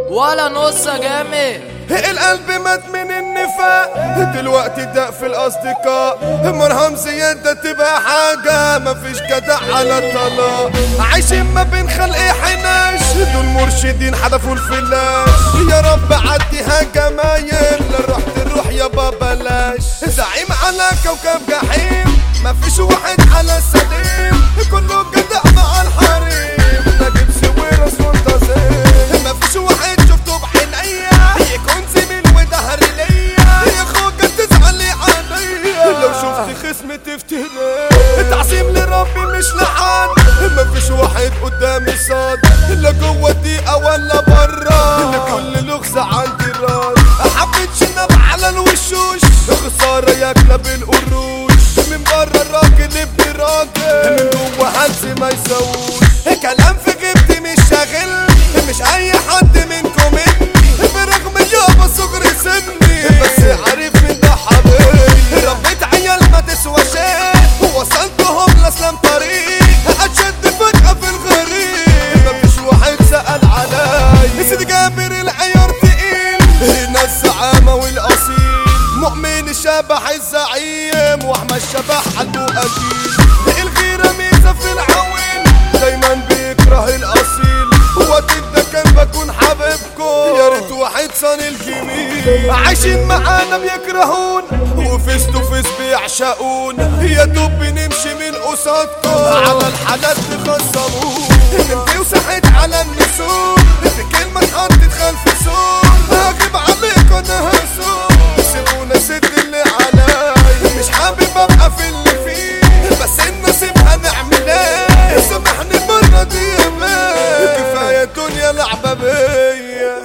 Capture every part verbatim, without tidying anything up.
ولا نص جامد. القلب مات من النفاق دلوقتي دق في الاصدقاء، مرهم زيادة تبقى حاجة مفيش جدع على الطلاق، عايشين ما بين خلق حناش دول مرشدين حدفوا الفلاش. يا رب عديها جمايل روح تروح يابا بلاش، زعيم على كوكب جحيم مفيش واحد على السليم، كله جدع مع الحريم نجيب سويرس منتظم، مفيش واحد شفته بعينيا يكون زميل وظهر ليا، يا خوجة تزعل عليا لو شفت خصم تفتري، تعظيم لربي مش لحد، مفيش واحد قدامي صاد لا جوه الدقيقة ولا برا، لكل لغزة عندي راد، حبيت شنب على الوشوش خسارة ياكلة بالقروش، من برا الراجل ابن راجل من جوه هلس ما يسووش، كلام في غيبتي مش شاغل مش اي حد منكم مني، برغم يابا صغر سني بس عارف من ده حبيبي، ربيت عيال ما تسوى شيء ووصلتهم لاسلام طريق، اشد فجأة في الغريب مفيش واحد سأل علي، سيدي جابر العيار تقيل هنا الزعامة والاصيل، مؤمن الشبح الزعيم واحمد الشبح قلبه اكيد، الغيرة ميزة في العوين دايما بيكره الاصيل، وقت ده كان بكون حبيبكم يا ريت واحد صان الجميل، عايشين معانا بيكرهون وفيس تو فيس بيعشقون، يا دوب بنمشي من قصادكم على الحالات تخصمون، انتي وسحت على النسور في كلمة اتحطت خلف سور، هغيب عليك انا هسور سيبونا سد اللي عليا، مش حابب ابقى في اللي فيه بس النصيب هنعمل ايه، سامحني المرة دي يا بيه كفاية الدنيا لعبة بيا،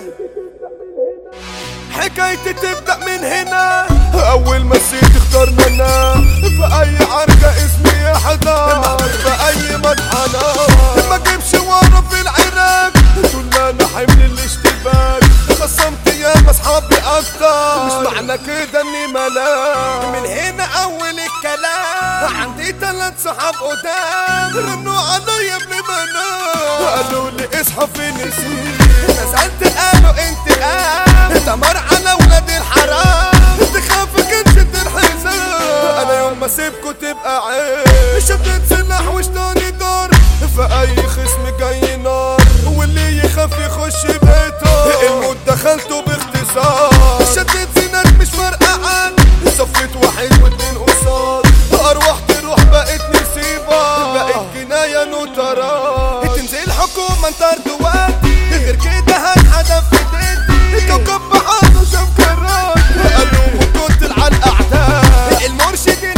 حكايتي تبدأ من هنا أول ما نسيت اخترنا انا في أي عركة اسمي يحضر في أي مطحنة، ما جيبش ورا في العراق طول ما أنا حمل الاشتباك، خصمت يا أصحابي أكتر مش معنى كده إني ملاك، من هنا أول الكلام عندي تلات صحاب قدام رنوا عليا ابن منام، قالوا لي اصحى في نسيت، نزلت قالوا انت قام تمر على ولاد الحرام، تخافك انشد الحزام، انا يوم ما سيبكوا تبقى عيب، شدت سلاح وشتاني دار في اي خصم جاي نار، واللي يخاف يخش بيته الموت دخلته باختصار، شدت زينات مش فارقة عن صفيت واحد واتنين قصاد، ارواح تروح بقت نسيبة بقت جناية نوترات، تنزل حكومة انتر دواتي غير كده هنحدف في ديتي، كوكب بعضه شاف كرات قالوا قتل على الاعداء، المرشدين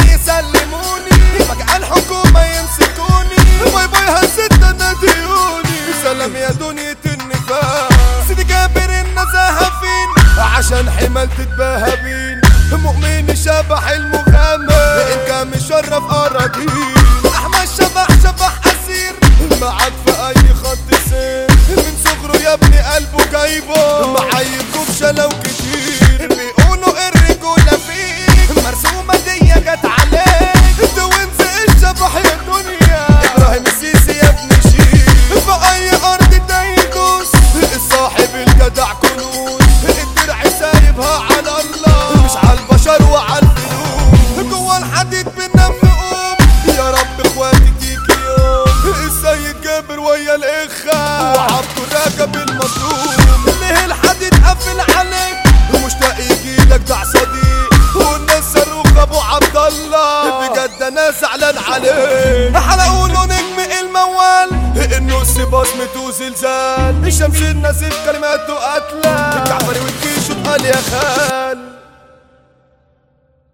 يسلموني فجأة الحكومة يمسكوني، باي باي هزت ناديوني، سلام يا دنيا النفاق، سيدي جابر النزاهة فين عشان حمال تتباهى بين، مؤمن الشبح المغامر ان كان مشرف اراضين، احمد شبح شبح اسير معاك في اي خط سير، من صغره يا ابني قلبه جايبه معايبكم شلو كتير، بيقولوا الرجولة فيك مرسومة دي جت عليك، توينز الشبح يا دنيا ابراهيم السيسي يا ابن شيخ، في اي ارض ده يدوس الصاحب الجدع كنوز، الدرع سايبها على الله مش على البشر وعلى الفلوس، جوا الحديد بننام نقوم يا رب اخواتي تيجي يوم، السيد جابر ويا الاخا وعبده راكب المظلوم، ليه الحديد قفل عليك مشتاق يجيلك دع صديق، والناس صاروخ ابو عبد الله بجد انا زعلان عليه، حلقوا له نجم الموال انه بصمته زلزال، الشمس النازل كلماته قتلة، الجعفري والجيش وقال يا خال.